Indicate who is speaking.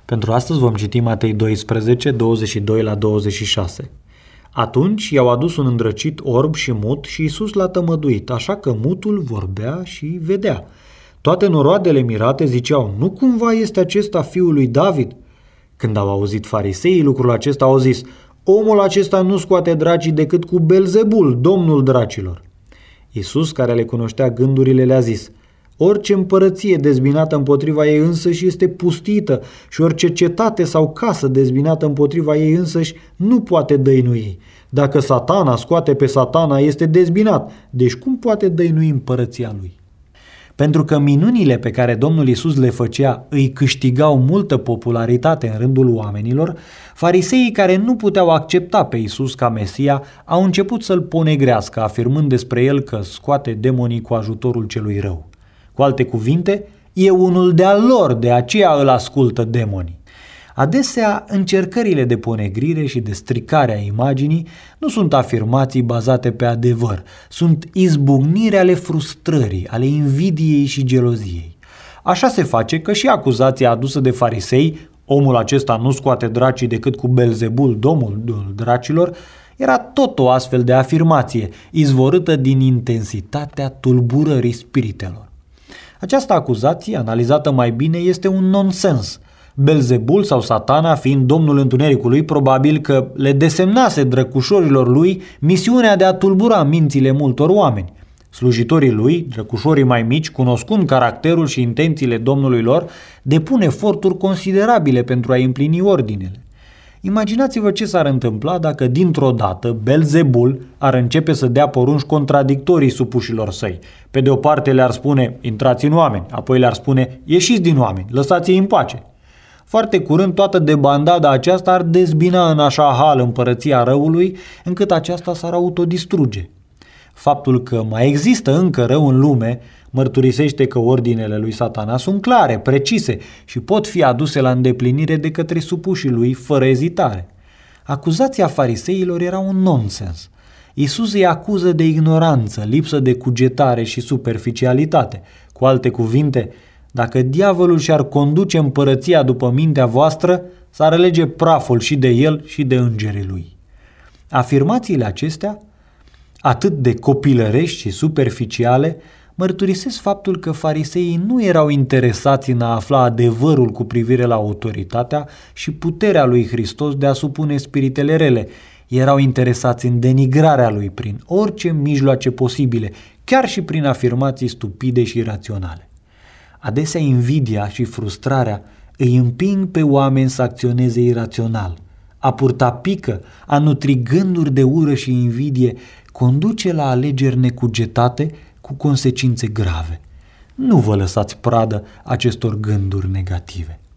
Speaker 1: Pentru astăzi vom citi Matei 12, 22 la 26. Atunci i-au adus un îndrăcit orb și mut și Iisus l-a tămăduit, așa că mutul vorbea și vedea. Toate noroadele mirate ziceau: nu cumva este acesta fiul lui David? Când au auzit fariseii lucrul acesta, au zis: omul acesta nu scoate dracii decât cu Belzebul, domnul dracilor. Iisus, care le cunoștea gândurile, le-a zis: orice împărăție dezbinată împotriva ei însăși este pustită și orice cetate sau casă dezbinată împotriva ei însăși nu poate dăinui. Dacă Satana scoate pe Satana, este dezbinat, deci cum poate dăinui împărăția lui? Pentru că minunile pe care Domnul Iisus le făcea îi câștigau multă popularitate în rândul oamenilor, fariseii care nu puteau accepta pe Iisus ca Mesia au început să-l ponegrească, afirmând despre el că scoate demonii cu ajutorul celui rău. Cu alte cuvinte, e unul de-al lor, de aceea îl ascultă demonii. Adesea, încercările de ponegrire și de stricare a imaginii nu sunt afirmații bazate pe adevăr, sunt izbucniri ale frustrării, ale invidiei și geloziei. Așa se face că și acuzația adusă de farisei, omul acesta nu scoate dracii decât cu Belzebul, domnul dracilor, era tot o astfel de afirmație, izvorâtă din intensitatea tulburării spiritelor. Această acuzație, analizată mai bine, este un nonsens. Belzebul sau Satana, fiind domnul întunericului, probabil că le desemnase drăcușorilor lui misiunea de a tulbura mințile multor oameni. Slujitorii lui, drăcușorii mai mici, cunoscând caracterul și intențiile domnului lor, depun eforturi considerabile pentru a împlini ordinele. Imaginați-vă ce s-ar întâmpla dacă dintr-o dată Belzebul ar începe să dea porunci contradictorii supușilor săi. Pe de o parte le-ar spune: intrați în oameni, apoi le-ar spune: ieșiți din oameni, lăsați-i în pace. Foarte curând toată debandada aceasta ar dezbina în așa hal împărăția răului, încât aceasta s-ar autodistruge. Faptul că mai există încă rău în lume mărturisește că ordinele lui Satana sunt clare, precise și pot fi aduse la îndeplinire de către supușii lui fără ezitare. Acuzația fariseilor era un nonsens. Iisus îi acuză de ignoranță, lipsă de cugetare și superficialitate. Cu alte cuvinte, dacă diavolul și-ar conduce împărăția după mintea voastră, s-ar alege praful și de el și de îngerii lui. Afirmațiile acestea, atât de copilărești și superficiale, mărturisesc faptul că fariseii nu erau interesați în a afla adevărul cu privire la autoritatea și puterea lui Hristos de a supune spiritele rele. Erau interesați în denigrarea lui prin orice mijloace posibile, chiar și prin afirmații stupide și iraționale. Adesea invidia și frustrarea îi împing pe oameni să acționeze irațional. A purta pică, a nutri gânduri de ură și invidie conduce la alegeri necugetate cu consecințe grave. Nu vă lăsați pradă acestor gânduri negative.